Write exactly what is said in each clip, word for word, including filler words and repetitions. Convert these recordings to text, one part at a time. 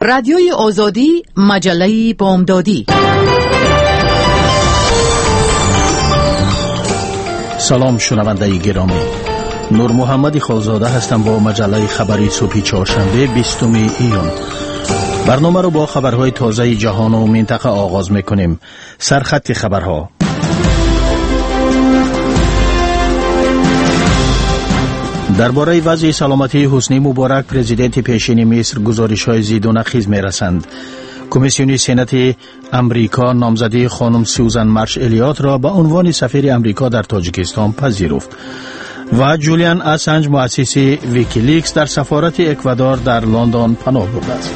رادیوی آزادی، مجله بامدادی. سلام شنونده گرامی، نور محمد خالزاده هستم با مجله خبری صبح چهارشنبه بیستم ایون. برنامه رو با خبرهای تازه جهان و منطقه آغاز میکنیم. سرخط خبرها. درباره وضع سلامتی حسنی مبارک، پرزیدنت پیشین مصر گزارش‌های زید و نقیض می‌رسند. کمیسیون سنت امریکا نامزدی خانم سوزان مارش الیوت را به عنوان سفیر امریکا در تاجیکستان پذیرفت. و جولیان اسانج مؤسس ویکیلیکس در سفارت اکوادور در لندن پناه برده است.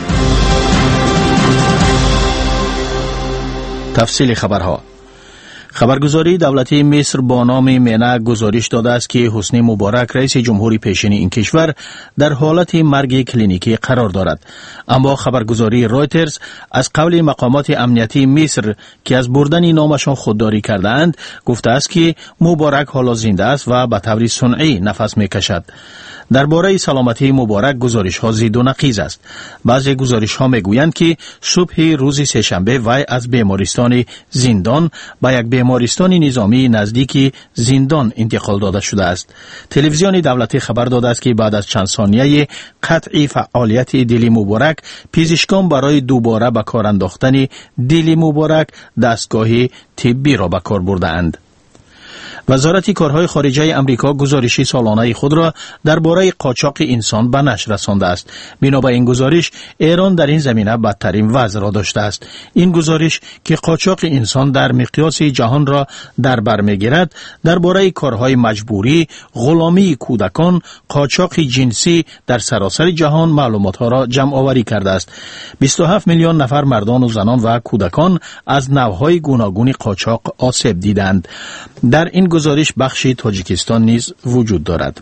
تفصیل خبرها. خبرگزاری دولتی مصر با نام مینا گزارش داده است که حسنی مبارک رئیس جمهوری پیشین این کشور در حالت مرگ کلینیکی قرار دارد. اما خبرگزاری رویترز از قول مقامات امنیتی مصر که از بردن نامشان خودداری کرده اند گفته است که مبارک حالا زنده است و به طور صنعی نفس میکشد. درباره سلامتی مبارک گزارش ها زید و نقیض است. بعضی گزارش ها میگویند که صبح روز سه‌شنبه وی از بیمارستان زندان به یک بیمارستان نظامی نزدیک زندان انتقال داده شده است. تلویزیون دولتی خبر داده است که بعد از چند ثانیه قطع فعالیت دل مبارک، پزشکان برای دوباره به کار انداختن دل مبارک دستگاه طبی را به کار برده‌اند. وزارت کارهای خارجه امریکا گزارشی سالانه خود را درباره قاچاق انسان به نشر رسانده است. بنا به این گزارش، ایران در این زمینه بدترین وضع را داشته است. این گزارش که قاچاق انسان در مقیاس جهان را در بر می‌گیرد، درباره کارهای مجبوری، غلامی کودکان، قاچاق جنسی در سراسر جهان معلومات‌ها را جمع آوری کرده است. بیست و هفت میلیون نفر مردان و زنان و کودکان از نوع‌های گوناگون قاچاق آسیب دیدند. در این گزارش بخشی تاجیکستان نیز وجود دارد.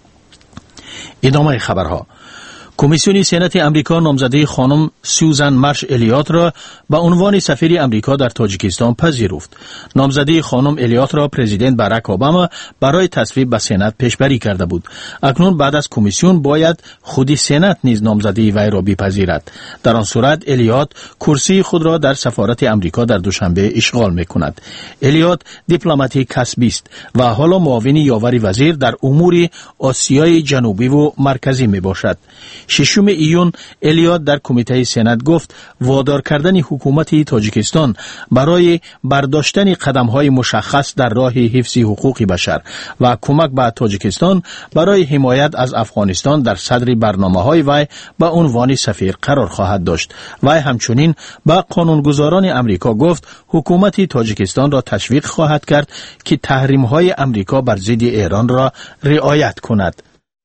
ادامه خبرها. کمیسیون سنت امریکا نامزدی خانم سوزان مارش الیوت را به عنوان سفیر امریکا در تاجیکستان پذیرفت. نامزدی خانم الیوت را پرزیدنت باراک اوباما برای تصویب به سنت پیشبری کرده بود. اکنون بعد از کمیسیون باید خود سنت نیز نامزدی وی را بپذیرد. در آن صورت الیوت کرسی خود را در سفارت امریکا در دوشنبه اشغال میکند. الیوت دیپلماتی کسبی است و حالا معاون یاور وزیر در امور آسیای جنوبی و مرکزی میباشد. ششم ایون الیوت در کمیته سنت گفت وادار کردن حکومت تاجیکستان برای برداشتن قدم‌های مشخص در راه حفظ حقوق بشر و کمک به تاجیکستان برای حمایت از افغانستان در صدر برنامه‌های وی به عنوان سفیر قرار خواهد داشت. وی همچنین به قانونگذاران امریکا گفت حکومت تاجیکستان را تشویق خواهد کرد که تحریم‌های امریکا بر ضد ایران را رعایت کند.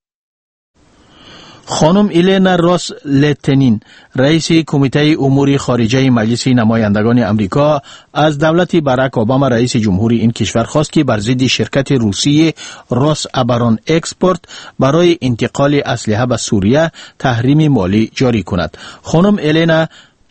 خانم ایلینا راس لتنین، رئیس کمیته امور خارجه مجلس نمایندگان امریکا، از دولت باراک اوباما رئیس جمهوری این کشور خواست که بر ضد شرکت روسی راس ابران اکسپورت برای انتقال اسلحه به سوریه تحریم مالی جاری کند. خانم ایلینا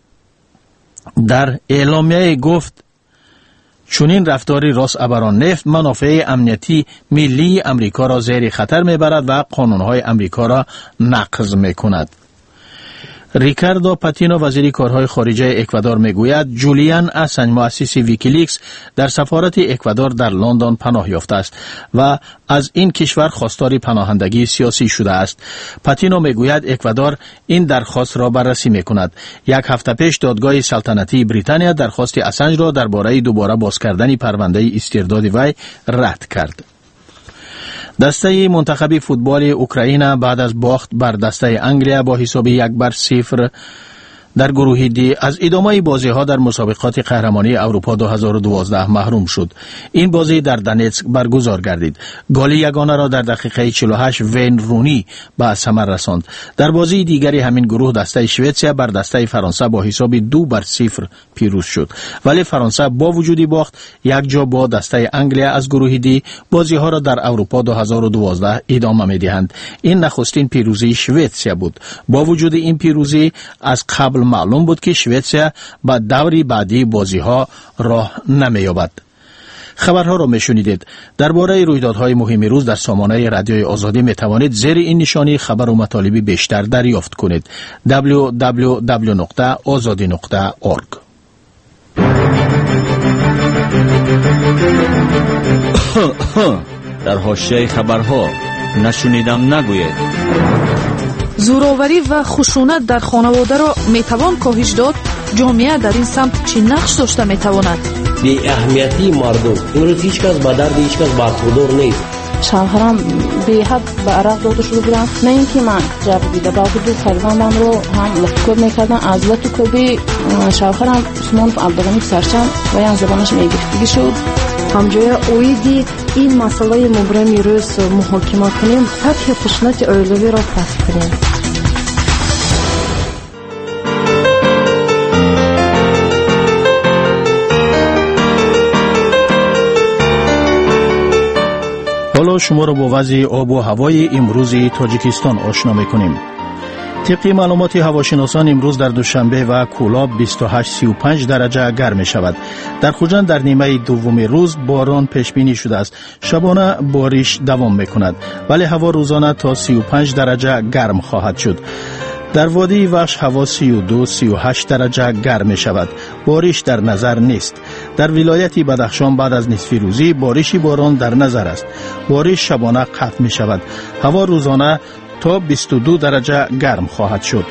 در اعلامیه گفت چنین رفتاری راس ابران نفت منافع امنیتی ملی امریکا را زیر خطر میبرد و قانونهای امریکا را نقض میکند. ریکاردو پاتینو وزیر کارهای خارجه اکوادور میگوید جولیان اسانج مؤسس ویکیلیکس در سفارت اکوادور در لندن پناه یافته است و از این کشور خواستار پناهندگی سیاسی شده است. پاتینو میگوید اکوادور این درخواست را بررسی میکند. یک هفته پیش دادگاه سلطنتی بریتانیا درخواست اسانج را درباره دوباره باز کردن پرونده استرداد وی رد کرد. دسته منتخب فوتبال اوکراین بعد از باخت بر دسته انگلیا با حساب یک بر صفر در گروه دی از ادامه بازی ها در مسابقات قهرمانی اروپا دو هزار و دوازده محروم شد. این بازی در دنیتسک برگزار گردید. گل یگانه را در دقیقه چهل و هشت وین رونی به ثمر رساند. در بازی دیگری همین گروه دسته سوئیسریا بر دسته فرانسه با حساب دو بر صفر پیروز شد. ولی فرانسه با وجودی باخت یک جا با دسته انگلیا از گروه دی بازی ها را در اروپا دو هزار و دوازده ادامه می‌دهند. این نخستین پیروزی سوئیسریا بود. با وجود این پیروزی از قبل معلوم بود که سوئیسریا با دوری بعدی بازی ها راه نمی‌یابد. خبرها را میشنیدید. درباره رویدادهای مهم روز در سامانه رادیوی آزادی می توانید زیر این نشانی خبر و مطالبی بیشتر دریافت کنید. دبلیو دبلیو دبلیو نقطه آزادی نقطه اورگ. در حاشیه خبرها نشنیدم نگوید. زوراوری و خشونت در خانواده را میتوان کاهش داد؟ جامعه در این سمت چه نقش داشته میتواند؟ بی اهمیتی مردم امروز هیچ کس به درد هیچ کس برخوردار نیست. شوهرم بی حد به عرق داده شده بودن، نه اینکه من جبر دیده باید دو فرزندم رو هم لخکوب میکردن. از لطو کبی شوهرم عثمان عبدالغنی سرچم و یان زبانش میگرفتگی شد. همجای اویدی این مسئله مبرم روز محاکمه کنیم، سطح خشونت اولوی را فصل کنیم. حالا شما را با وضع آب و هوای امروز تاجیکستان آشنا می‌کنیم. طبق معلومات هواشناسان امروز در دوشنبه و کولاب بیست و هشت تا سی و پنج درجه گرم می شود. در خوجند در نیمه دوم روز باران پیش بینی شده است. شبانه بارش دوام می کند ولی هوا روزانه تا سی و پنج درجه گرم خواهد شد. در وادی وحش هوا سی و دو تا سی و هشت درجه گرم می شود. بارش در نظر نیست. در ولایت بدخشان بعد از نصف روزی بارشی باران در نظر است. بارش شبانه قطع می شود. هوا روزانه تا بیست و دو درجه گرم خواهد شد.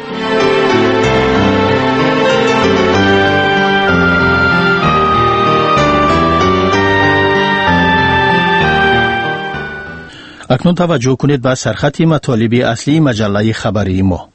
اکنون توجه کنید به سرخط مطالب اصلی مجله خبری ما.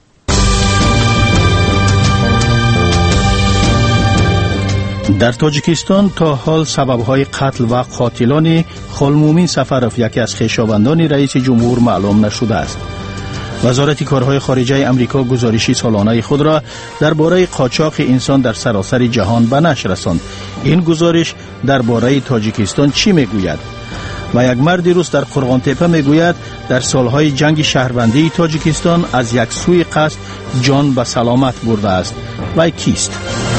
در تاجیکستان تا حال سبب‌های قتل و قاتلان خالمومین سفروف یکی از خویشاوندان رئیس جمهور معلوم نشده است. وزارت کارهای خارجه امریکا گزارشی سالانه خود را درباره قاچاق انسان در سراسر جهان به نشر رساند. این گزارش درباره تاجیکستان چی میگوید؟ و یک مرد روس در قرغان تپه میگوید در سالهای جنگ شهروندی تاجیکستان از یک سوی قصد جان به سلامت برده است. و کیست؟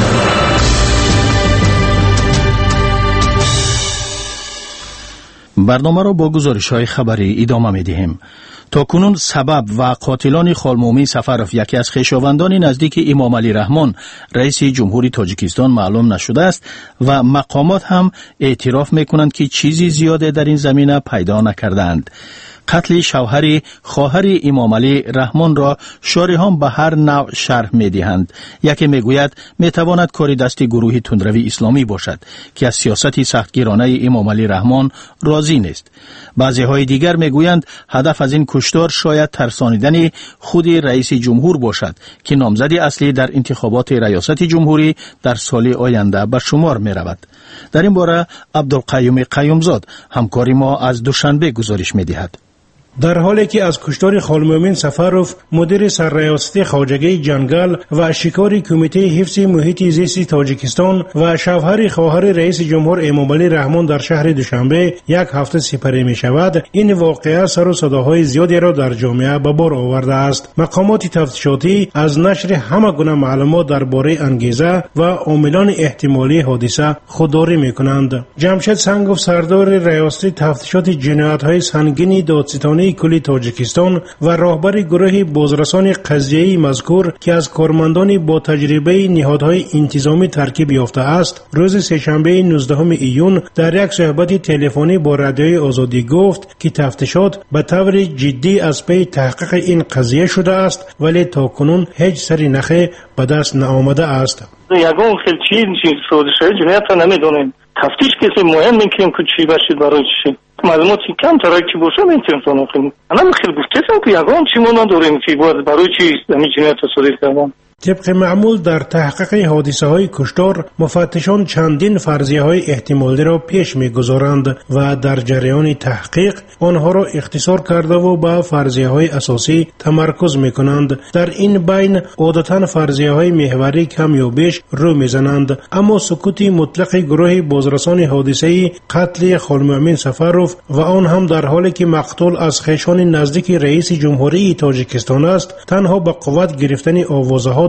برنامه را با گزارش‌های خبری ادامه می‌دهیم. تا کنون سبب و قاتلان خالمومین سفروف یکی از خویشاوندان نزدیک امام علی رحمان رئیس جمهوری تاجیکستان معلوم نشده است و مقامات هم اعتراف می‌کنند که چیزی زیاده در این زمینه پیدا نکردند. قتل شوهر خواهر امام علی رحمان را شارحان به هر نوع شرح می‌دهند. یکی میگوید میتواند کاری دست گروه تندروی اسلامی باشد که از سیاست سختگیرانه امام علی رحمان راضی نیست. بعضی های دیگر میگویند هدف از این کشتار شاید ترسانیدن خود رئیس جمهور باشد که نامزد اصلی در انتخابات ریاست جمهوری در سال آینده به شمار می رود. در این باره عبدالقیوم قیومزاد همکار ما از دوشنبه گزارش می دهد. در حالی که از کشتار خالمومین سفروف مدیر سرریاستی خواجگی جنگل و شکار کمیته حفظ محیط زیست تاجیکستان و شوهر خواهر رئیس جمهور امام علی رحمان در شهر دوشنبه یک هفته سپری می شود، این واقعه سر و صداهای زیادی را در جامعه به بار آورده است. مقامات تفتیشاتی از نشر همه گونه معلومات درباره انگیزه و عاملان احتمالی حادثه خودداری می کنند. جمشید سنگوف سردار ریاستی تفتیشات جنایت‌های سنگین دادستانی کلی تاجیکستان و راهبر گروه بازرسان قضیه‌ای مذکور که از کارمندان با تجربه نهادهای انتظامی ترکیب یافته است، روز سه‌شنبه نوزدهم ایون در یک صحبت تلفنی با رادیوی آزادی گفت که تفتیشات به طور جدی از پی تحقیق این قضیه شده است ولی تاکنون هیچ سری نخی به دست نآمده است. یگان خیلی چیز سازش‌های جنایت را نمی‌دونیم. تفتیش کسی مهم می‌کنیم که چی باشید برای چی. معلوماتی کم ترایی که باشه میتونیم کنیم. الان خیلی گفتم که یگان چی ما نداریم که برای چی همین جنایت صادر کردن. طبق معمول در تحقیق حادثه های کشتار مفتشان چندین فرضیه های احتمالی را پیش می گذارند و در جریان تحقیق آنها را اختصار کرده و به فرضیه های اساسی تمرکز می کنند. در این بین عادتاً فرضیه های محوری کم یا بیش رو می زنند، اما سکوت مطلق گروه بازرسان حادثه قتل خالمومین سفروف و آن هم در حالی که مقتول از خویشان نزدیک رئیس جمهوری تاجیکستان است، تنها به قوت گرفتن آوازه ها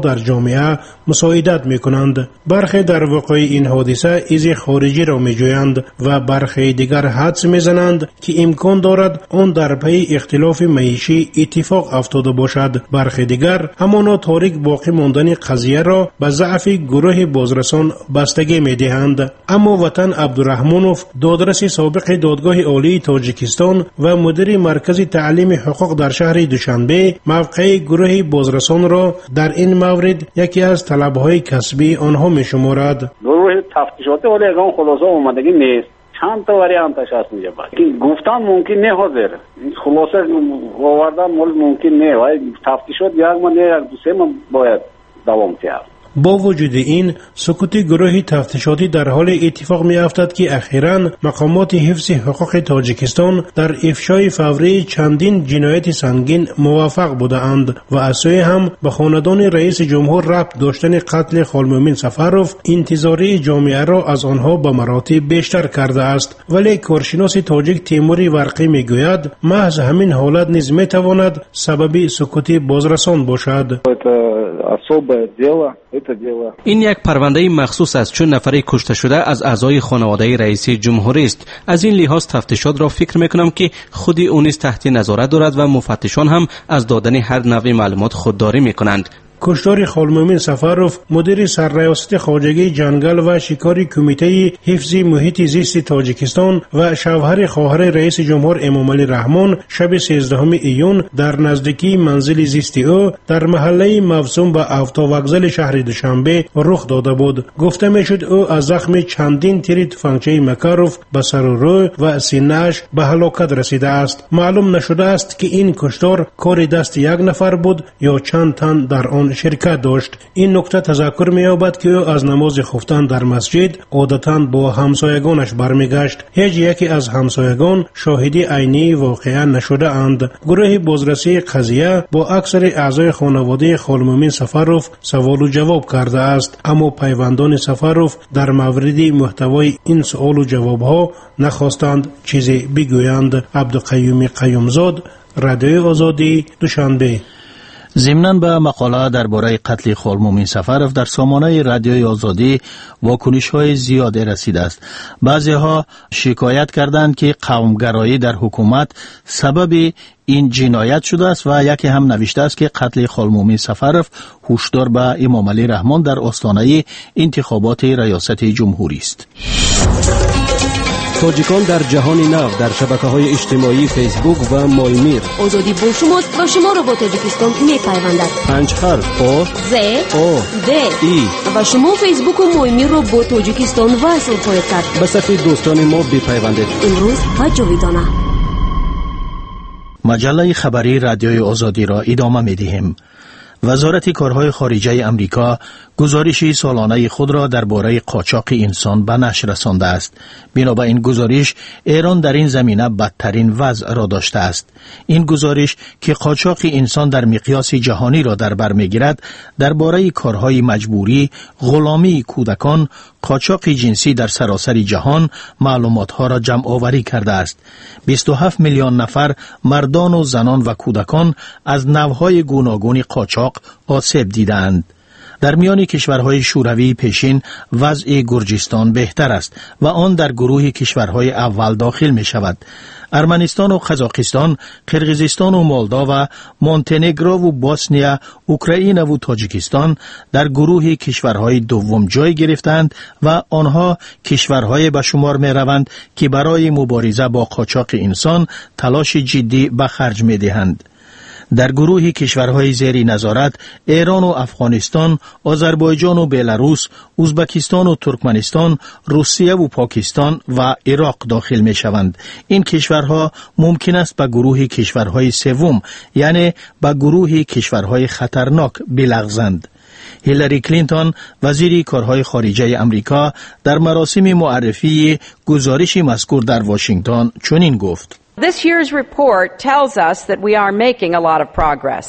در جامعه مساعدت می کنند. برخی در واقع این حادثه ایز خارجی را می جویند و برخی دیگر حدس می زنند که امکان دارد آن در پی اختلاف معیشی اتفاق افتاده باشد. برخی دیگر همانا تاریک باقی ماندن قضیه را به ضعف گروه بازرسان بستگی می دهند. اما وطن عبدالرحمانوف، دادرس سابق دادگاه عالی تاجیکستان و مدیر مرکز تعلیم حقوق در شهر دوشنبه، موقع گروه بازرسان را در این مورد یکی از طلبهای کسبی آنها می شمارد. گروه تفتیشاتی ولی از آن خلاصه آمدگی نیست. چند تا وریانتش هست میگه باید گفتن ممکن نه حاضر خلاصه آوردن ممکن نه و تفتیشات یک ماه نه یک دو سه ماه باید دوام کرد. با وجود این، سکوت گروه تفتیشاتی در حال اتفاق می افتد که اخیراً مقامات حفظ حقوق تاجیکستان در افشای فوری چندین جنایت سنگین موفق بوده اند و از سوی هم به خاندان رئیس جمهور ربط داشتن قتل خالمومین سفروف انتظاری جامعه را از آنها به مراتب بیشتر کرده است. ولی کارشناس تاجیک تیموری ورقی می گوید محض همین حالت نیز می تواند سبب سکوت بازرسان باشد. این یک پرونده مخصوص است چون نفری کشته شده از اعضای خانواده رئیس جمهوری است. از این لحاظ تفتیشات را فکر میکنم که خودی اون نیز تحت نظارت دارد و مفتشان هم از دادن هر نوع معلومات خودداری میکنند. کشتار خالمومین سفروف، مدیر سرریاست خواجگی جنگل و شکاری کمیته حفظ محیط زیست تاجیکستان و شوهر خواهر رئیس جمهور امامعلی رحمان، شب سیزدهم ایون در نزدیکی منزل زیست او در محله موسوم به اوتووکزل شهر دوشنبه رخ داده بود. گفته میشد او از زخم چندین تیر تفنگچه مکاروف به سر و رو و سینه‌اش به هلاکت رسیده است. معلوم نشده است که این کشتار کار دست یک نفر بود یا چند تن در آن شرکت داشت. این نکته تذکر می‌یابد که او از نماز خفتن در مسجد عادتاً با همسایگانش برمیگشت. هیچ یکی از همسایگان شاهدی عینی واقعا نشده اند. گروه بازرسی قضیه با اکثر اعضای خانواده خالمومین سفروف سوال و جواب کرده است، اما پیوندان سفروف در مورد محتوای این سوال و جوابها نخواستند چیزی بگویند. عبدالقیوم قیومزاد، رادیوی آزادی، دوشنبه. ضمناً به مقاله درباره قتل خالمومین سفروف در سامانه رادیوی آزادی واکنش‌های زیادی رسیده است. بعضی‌ها شکایت کردند که قومگرایی در حکومت سبب این جنایت شده است و یکی هم نوشته است که قتل خالمومین سفروف هشدار به امامعلی رحمان در آستانه انتخابات ریاست جمهوری است. تاجیکان در جهان نو در شبکه‌های اجتماعی فیسبوک و مایمیر. آزادی با شماست و شما را با تاجیکستان می‌پیوندد. پنج حرف آ ز او د ای و شما فیسبوک و مایمیر را با تاجیکستان وصل خواهید کرد. به صفحه دوستان ما بپیوندید. امروز و جاویدانه. مجله خبری رادیوی آزادی را ادامه می‌دهیم. وزارت کارهای خارجه امریکا گزارشی سالانه خود را درباره قاچاق انسان به نشر رسانده است. بنابر این گزارش، ایران در این زمینه بدترین وضع را داشته است. این گزارش که قاچاق انسان در مقیاس جهانی را در بر می‌گیرد، درباره کارهای مجبوری، غلامی کودکان، قاچاق جنسی در سراسر جهان معلومات‌ها را جمع آوری کرده است. بیست و هفت میلیون نفر مردان و زنان و کودکان از نوع‌های گوناگون قاچاق آسیب دیدند. در میان کشورهای شوروی پیشین وضع گرجستان بهتر است و آن در گروه کشورهای اول داخل می شود. ارمنستان و قزاقستان، قرقیزستان و مولداو و مونتنگرو و بوسنیا، اوکراین و تاجیکستان در گروه کشورهای دوم جای گرفتند و آنها کشورهای به شمار می روند که برای مبارزه با قاچاق انسان تلاش جدی به خرج می دهند. در گروه کشورهای زیر نظارت ایران و افغانستان، آذربایجان و بلاروس، ازبکستان و ترکمنستان، روسیه و پاکستان و عراق داخل می شوند. این کشورها ممکن است به گروه کشورهای سوم، یعنی به گروه کشورهای خطرناک بلغزند. هیلاری کلینتون، وزیر کارهای خارجه امریکا، در مراسم معرفی گزارش مذکور در واشنگتن چنین گفت: This year's report tells us that we are making a lot of progress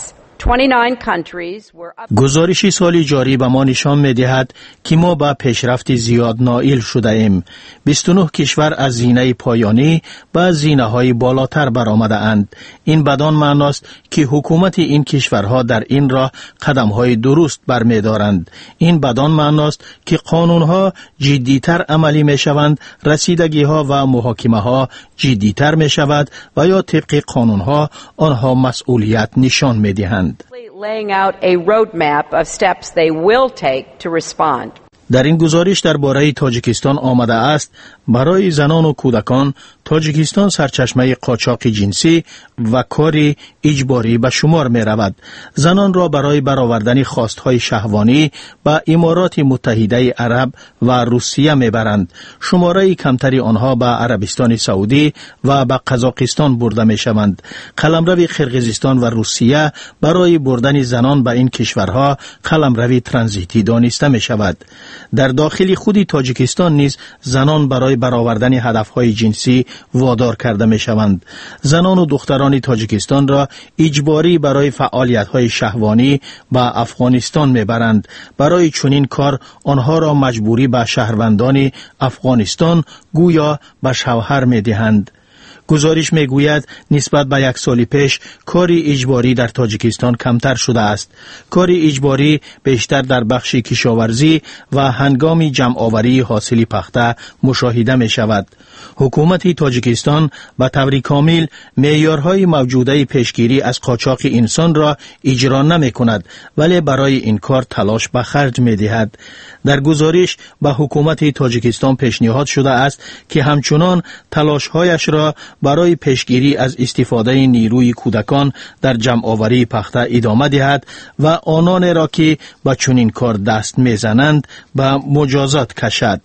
گزارش سالی جاری به ما نشان می‌دهد که ما به پیشرفت زیاد نائل شده ایم. بیست و نه کشور از زینه پایانی به زینه‌های بالاتر برآمده اند. این بدان معناست که حکومت این کشورها در این راه قدم‌های درست برمی‌دارند. این بدان معناست که قانون‌ها جدی‌تر عملی می‌شوند، رسیدگی‌ها و محاکمه‌ها جدی‌تر می‌شود و یا طبق قانون‌ها آنها مسئولیت نشان می‌دهند. laying out a roadmap of steps they will take to respond. در این گزارش درباره تاجیکستان آمده است برای زنان و کودکان تاجیکستان سرچشمه قاچاق جنسی و کار اجباری به شمار می رود. زنان را برای برآوردن خواستهای شهوانی به امارات متحده عرب و روسیه می برند. شماره کمتری آنها به عربستان سعودی و به قزاقستان برده می شوند. قلمرو قرقیزستان و روسیه برای بردن زنان به این کشورها قلمرو ترانزیتی دانسته می شود. در داخل خود تاجیکستان نیز زنان برای برآوردن هدفهای جنسی وادار کرده می شوند. زنان و دختران تاجیکستان را اجباری برای فعالیت‌های شهوانی به افغانستان می برند. برای چنین کار آنها را مجبوری به شهروندان افغانستان گویا به شوهر می دهند. گزارش می گوید نسبت به یک سال پیش کار اجباری در تاجیکستان کمتر شده است. کار اجباری بیشتر در بخش کشاورزی و هنگام جمع آوری حاصل پخته مشاهده می شود. حکومت تاجیکستان به طور کامل معیارهای موجوده پیشگیری از قاچاق انسان را اجرا نمی کند ولی برای این کار تلاش به خرج می دهد. در گزارش به حکومت تاجیکستان پیشنهاد شده است که همچنان تلاشهایش را برای پیشگیری از استفاده نیروی کودکان در جمع آوری پخته ادامه دهد و آنان را که به چنین کار دست میزنند به مجازات کشد.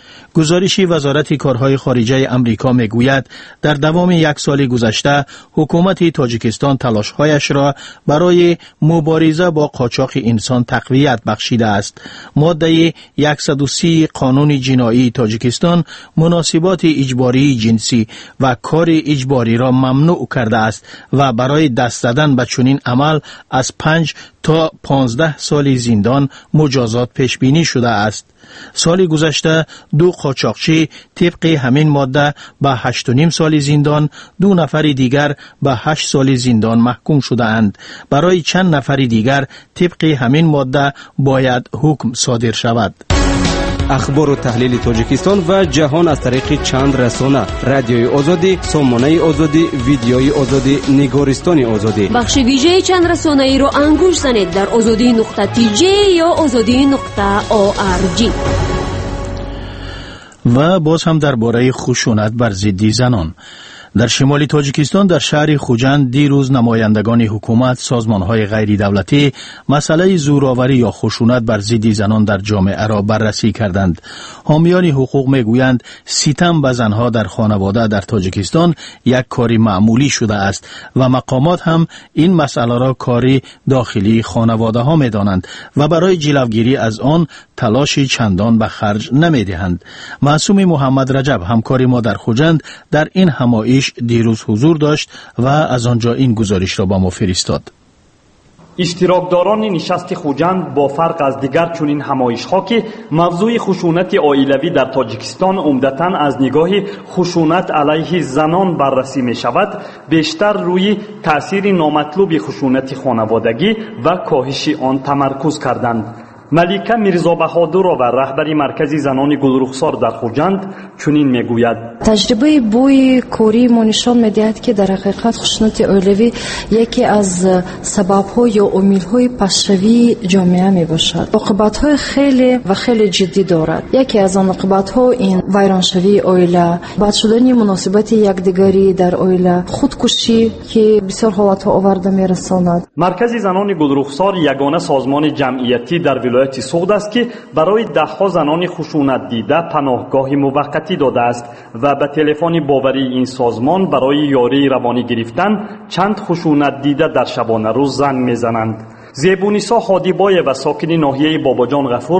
گزارش وزارت کارهای خارجه امریکا میگوید در دوام یک سال گذشته حکومت تاجیکستان تلاشهایش را برای مبارزه با قاچاق انسان تقویت بخشیده است. ماده صد و سی قانون جنایی تاجیکستان مناسبات اجباری جنسی و کار اجباری را ممنوع کرده است و برای دست زدن به چنین عمل از پنج تا پانزده سال زندان مجازات پیش بینی شده است. سال گذشته دو قاچاقچی طبق همین ماده به هشت و نیم سال زندان، دو نفر دیگر به هشت سال زندان محکوم شده اند. برای چند نفر دیگر طبق همین ماده باید حکم صادر شود. اخبار و تحلیل تاجیکستان و جهان از طریق چند رسانه: رادیوی آزادی، سامانه آزادی، ویدیوی آزادی، نگارستان آزادی. بخش ویژه چند رسانه ای را انگوش زنید در آزادی نقطه تی جی یا آزادی نقطه او آر جی. و باز هم درباره خشونت بر ضد زنان. در شمال تاجیکستان در شهر خوجند دیروز نمایندگان حکومت، سازمان‌های غیر دولتی مسئله زورآوری یا خشونت بر ضد زنان در جامعه را بررسی کردند. حامیان حقوق میگویند ستم به زنها در خانواده در تاجیکستان یک کاری معمولی شده است و مقامات هم این مسئله را کاری داخلی خانواده ها می‌دانند و برای جلوگیری از آن تلاش چندان به خرج نمی‌دهند. معصوم محمد رجب همکار ما در خوجند در این همایش دیروز حضور داشت و از آنجا این گزارش را با ما فرستاد. اشتراکداران نشست خوجند با فرق از دیگر چنین همایش‌ها که موضوع خشونت عائلوی در تاجیکستان عمدتاً از نگاه خشونت علیه زنان بررسی می شود، بیشتر روی تأثیر نامطلوب خشونت خانوادگی و کاهش آن تمرکز کردند. ملیکه میرزا بهادرова و رهبری مرکز زنان گلرخسار در خوجند چنین میگوید: تجربه بوی کوری ما نشان میدهد که در حقیقت خشونت عائلوی یکی از سبب‌ها یا عامل‌های پس‌روی جامعه میباشد. عاقبت‌های خیلی و خیلی جدی دارد. یکی از آن عاقبت‌ها این ویرانشوی عائله، بد شدن مناسبت یکدیگری در عائله، خودکشی که بسیار حالت‌ها آورده میرساند. مرکز زنان گلرخسار یگانه سازمان جمعیتی در ولایت سوغد است که برای ده‌ها زنان خشونت دیده پناهگاه موقتی داده است و به تلفن باوری این سازمان برای یاری روانی گرفتن چند خشونت دیده در شبانه روز زنگ میزنند. زیبونیسا هادیبای و ساکن ناحیه باباجان غفوروف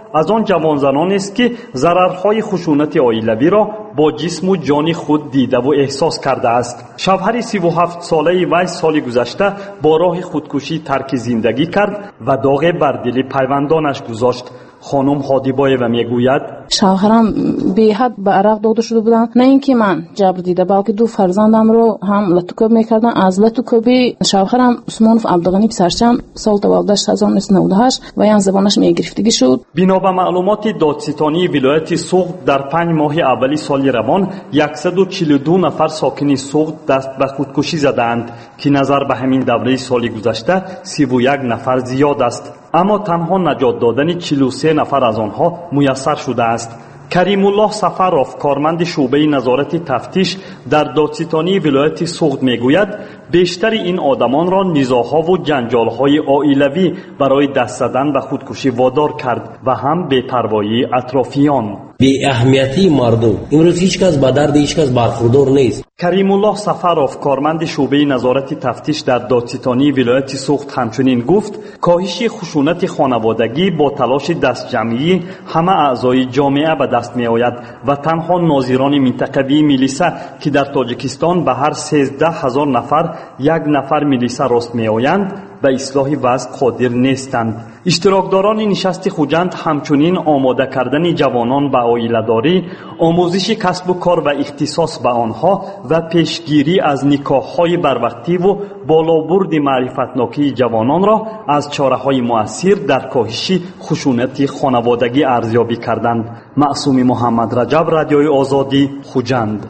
از آن جوانزنان است که ضررهای خشونت عائلوی را با جسم و جان خود دیده و احساس کرده است. شوهر سی و هفت ساله وی سال گذشته با راه خودکشی ترک زندگی کرد و داغ بر دل پیوندانش گذاشت. خانم هادیبایeva میگوید شوهرم به حد به عرق داده شده بودن، نه اینکه من جبر دیده بلکه دو فرزندم رو هم لطوکوب میکردن. از لطوکوبی شوهرم عثمانوف عبدالغنی پسرچم سال تولدش هزار و نهصد و نود و هشت و یان زبانش میگرفتگی شد. بنا به معلومات دادستانی ولایت سوغد در پنج ماه اولی سال روان صد و چهل و دو نفر ساکن سوغد دست به خودکشی زدند که نظر به همین دوره سال گذشته سی و یک نفر زیاد است، اما تنها نجات دادن چهل و سه نفر از آنها میسر شده است. کریم الله سفروف کارمند شعبه نظارت تفتیش در دادستانی ولایت سوغد میگوید بیشتر این آدمان را نزاع‌ها و جنجال‌های عائلوی برای دست زدن به خودکشی وادار کرد و هم بی‌پروایی اطرافیان. بی اهمیتی مردم امروز هیچ کس به درد هیچ کس برخوردار نیست. کریم الله سفروف کارمند شعبه نظارت تفتیش در دادستانی ولایت سوغد همچنین گفت کاهش خشونت خانوادگی با تلاش دستجمعی همه اعضای جامعه به دست می آید و تنها ناظران منطقوی میلیسا که در تاجیکستان به هر سیزده هزار نفر یک نفر میلیسا راست می آیند به اصلاح وضع قادر نیستند. اشتراکداران نشست خوجند همچنین آماده کردن جوانان به عائله‌داری، آموزش کسب و کار و اختصاص به آنها و پیشگیری از نکاح‌های بروقتی و بالابرد معرفتناکی جوانان را از چاره‌های مؤثر در کاهش خشونت خانوادگی ارزیابی کردند. معصوم محمد رجب، رادیوی آزادی، خوجند.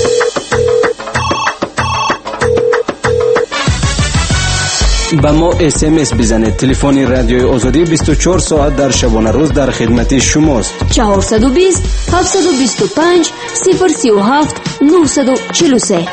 با ما اس ام اس بزنید. تلفن رادیوی آزادی بیست و چهار ساعت در شبانه روز در خدمت شماست. چهارصد و بیست هفتصد و بیست و پنج صفر سی و هفت نهصد و چهل و سه.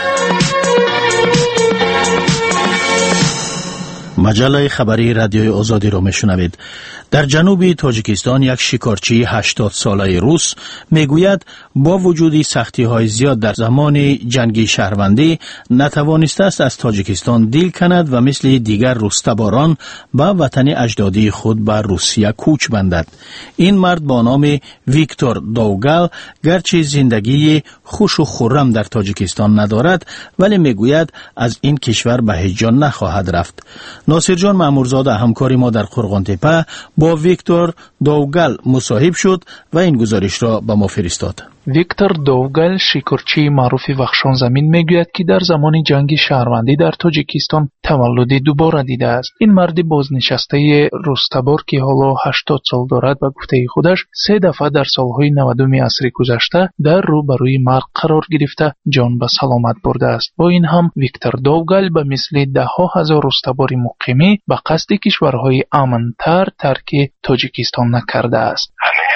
مجله خبری رادیوی آزادی را میشنوید. در جنوب تاجیکستان یک شکارچی هشتاد ساله روس میگوید با وجود سختی های زیاد در زمان جنگ شهروندی نتوانسته است از تاجیکستان دل کند و مثل دیگر روستباران به وطن اجدادی خود به روسیه کوچ بندد. این مرد با نام ویکتور دوگال گرچه زندگی خوش و خرم در تاجیکستان ندارد ولی میگوید از این کشور به هیچ جا نخواهد رفت. ناصر جان مامورزاده همکاری ما در قرغانتپه با ویکتور دوگال مصاحب شد و این گزارش را به ما فرستاد. ویکتور دوگال شکارچی معروف وخشان زمین میگوید که در زمان جنگ شهروندی در تاجیکستان تولد دوباره دیده است. این مرد بازنشسته روستبار که حالا هشتاد سال دارد و گفته خودش سه دفعه در سالهای نودم عصر گذشته در روبروی مرگ قرار گرفته جان به سلامت برده است. با این هم ویکتور دوگال به مثل ده ها هزار روستبار مقیمی به قصد کشورهای امن‌تر ترک تاجیکستان نکرده است.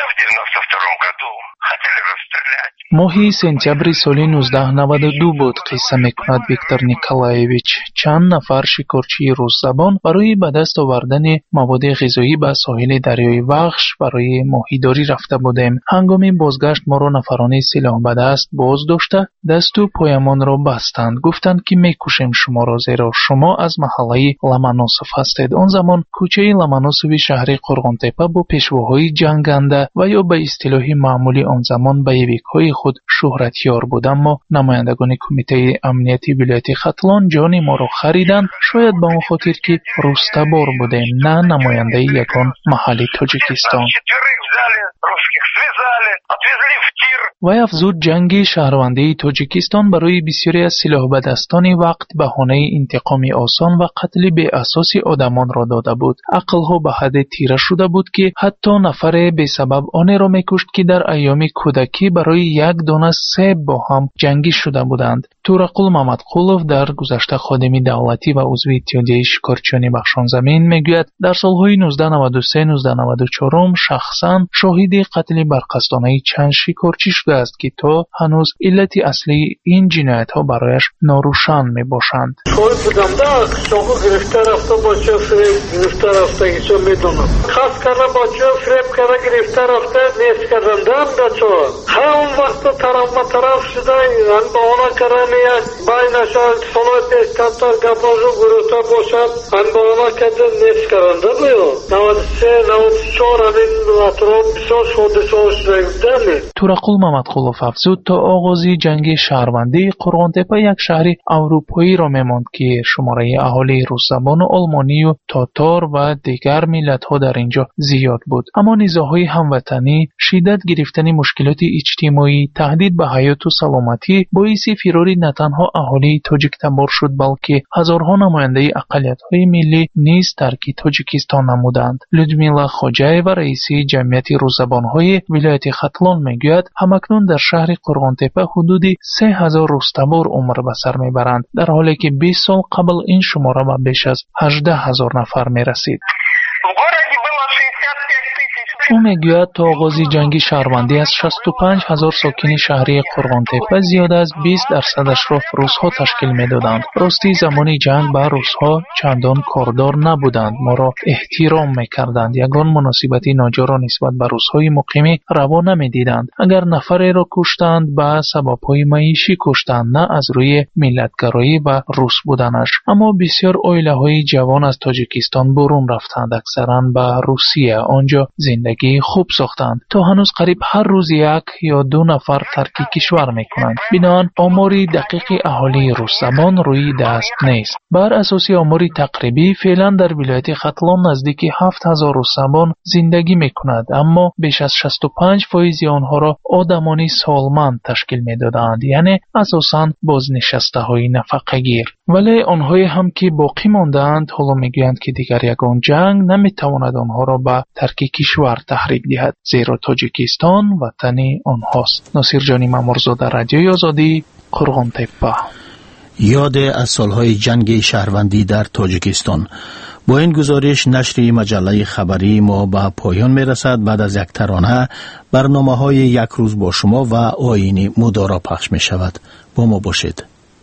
ماهی سپتامبر سال نوزده نود و دو بود. قصه میکند ویکتور نیکولایویچ چند نفر شکارچی روس زبان برای به دست آوردن مواد غذایی به ساحل دریای وخش برای ماهیداری رفته بودیم. هنگام بازگشت ما را نفران سلاح به دست باز داشته دست و پایمان را بستند. گفتند که میکشیم شما را زیرا شما از محله لمانوسوف هستید. آن زمان کوچه لمانوسوف شهر قرغانتپه با پیشواهای جنگنده و یا به اصطلاح معمولی آن زمان بیویک‌های خود شهرتیار بود، اما نمایندگان کمیته امنیتی ولایت ختلان جان ما را خریدند شاید به اون خاطر که روستبار بودیم نه نماینده یکان محل تاجیکستان. و افزود جنگ شهروندی تاجیکستان برای بسیاری از سلاح به دستان وقت بهانه انتقام آسان و قتل بی اساس آدمان را داده بود. عقلها به حد تیره شده بود که حتی نفر بی سبب آن را میکشت که در ایام کودکی برای یک دانه سیب با هم جنگی شده بودند. تورقل محمدقولوف در گذشته خادم دولتی و عضو اتحادیه شکارچیان بخشان زمین میگوید در سالهای نوزده نود و سه نوزده نود و چهار شخصا شاهد مورد قتل برقصدانه چند شکارچی شده است که تا هنوز علت اصلی این جنایت ها برایش ناروشن می باشند. شاید بودم دا شاگو گرفته رفته بچه فریب گرفته رفته ایچه می دونم خاص کرده بچه فریب کرده گرفته رفته نیست کردن دم دا چو ها اون وقت طرف ما طرف شده ان با اونا کرده یک بای نشان سالای پیش کمتر گبازو گروتا باشد ان با اونا کده نیست کردن دا بیو نواد سه نواد چار همین اطراف بسیار شده شده شده تورقل محمدقلوف افزود تا آغازی جنگ شهروندی قرغانتپه یک شهر اروپایی را می‌ماند که شماره اهالی روس‌زبان و آلمانی و تاتار و دیگر ملت‌ها در اینجا زیاد بود. اما نزاع‌های هموطنی، شدت گرفتن مشکلات اجتماعی، تهدید به حیات و سلامتی باعث فرار نه تنها اهالی تاجیک تبار شد بلکه هزارها نماینده اقلیت‌های ملی نیز ترک تاجیکستان نمودند. لودمیلا خوجایوا رئیس جمعیت روس‌زبان‌های ولایت ختلان میگوید همکنون در شهر قرغانتپه حدود سه هزار روس‌تبار عمر به سر میبرند در حالی که بیست سال قبل این شماره به بیش از هجده هزار نفر میرسید. او میگوید تا آغاز جنگ شهروندی از شصت و پنج هزار ساکن شهری قرغانتپه زیاد از بیست درصدش را روس‌ها تشکیل میدادند. راستی زمان جنگ با روس‌ها چندان کاردار نبودند، ما را احترام میکردند، یگان مناسبت ناجا را نسبت به روس‌های مقیم روا نمیدیدند. اگر نفری را کشتند به سبب‌های معیشی کشتند، نه از روی ملتگرایی و روس بودنش. اما بسیار عائله‌های جوان از تاجیکستان برون رفتند، اکثرا به روسیه، آنجا زندگی خوب ساختند. تا هنوز قریب هر روز یک یا دو نفر ترک کشور میکنند. بنابراین آماری دقیق اهالی روس زبان روی دست نیست. بر اساس آماری تقریبی فعلا در ولایت ختلان نزدیک هفت هزار روس زبان زندگی میکند، اما بیش از شصت و پنج درصد آنها را آدمانی سالمند تشکیل میدادند، یعنی اساساً بازنشسته های نفقه گیر. ولی آنهایی هم که باقی ماندند حالا میگویند که دیگر یگان جنگ نمیتواند آنها را به ترک کشور تحریک دهد، زیرا تاجیکستان وطن آنهاست. ناصر جانی مامورزاده، رادیوی آزادی، قرغانتپه. یاد از سالهای جنگ شهروندی در تاجیکستان. با این گزارش نشر مجله خبری ما به پایان میرسد. بعد از یک ترانه برنامه های یک روز با شما و آیین مدارا پخش می شود. با ما باشید.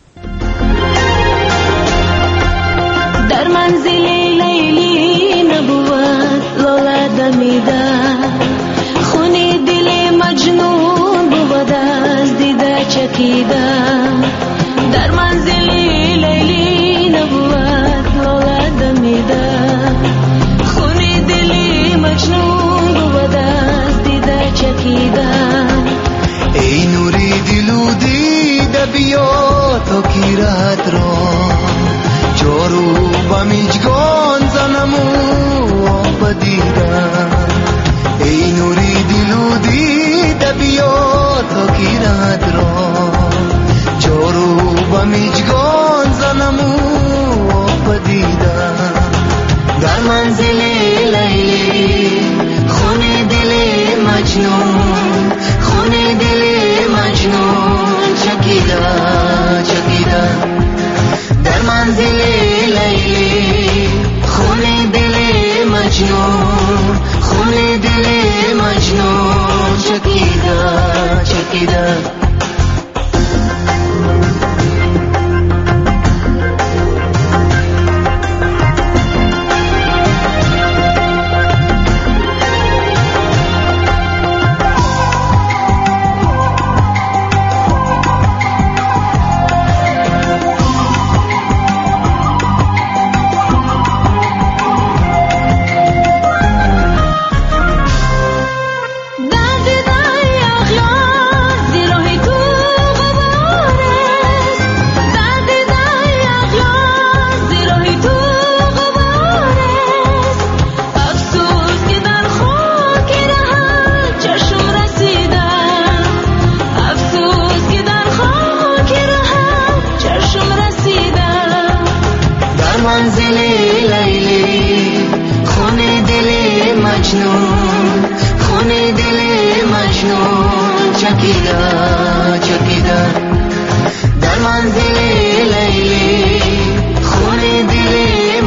در منزل لیلی نبود لاله دمیده، خونی دل مجنون بود از دیده چکیده. در منزل لیلی نبود لاله دمیده، خونی دل مجنون بود از دیده چکیده. ای نوری دلو دیده بیا تو کی راحت را چارو با میجگان زنمو آب دیدم. ای نوری دلو دیده بیا تو کی راحت را چارو با میجگان زنمو آب دیدم. در منزل لیلی خونه دل مجنون، خونه دل مجنون چکیده چکیده. در منزل لیلی خونه دل مجنون، خونه دل مجنون چکیده چکیده.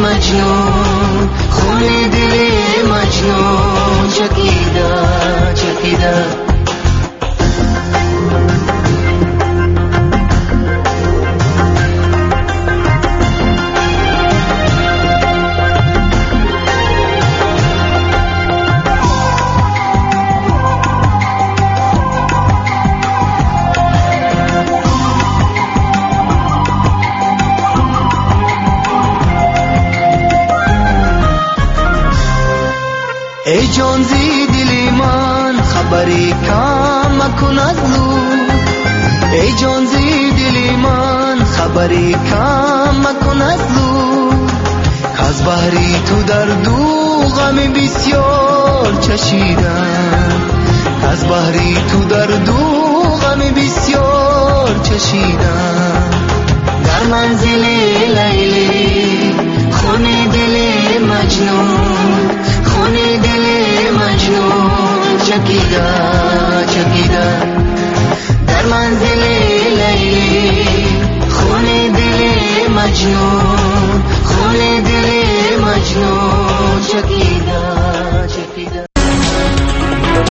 خونه دل مجنون چکیده چکیده. ای جان زی دل من خبری کم مکن از لو ای جان زی دل من خبری کم مکن از لو از بحری تو در دو غم بسیار چشیدم از بحری تو در دو غم بسیار چشیدم در منزل لیلی خون دل مجنون خون دل مجنون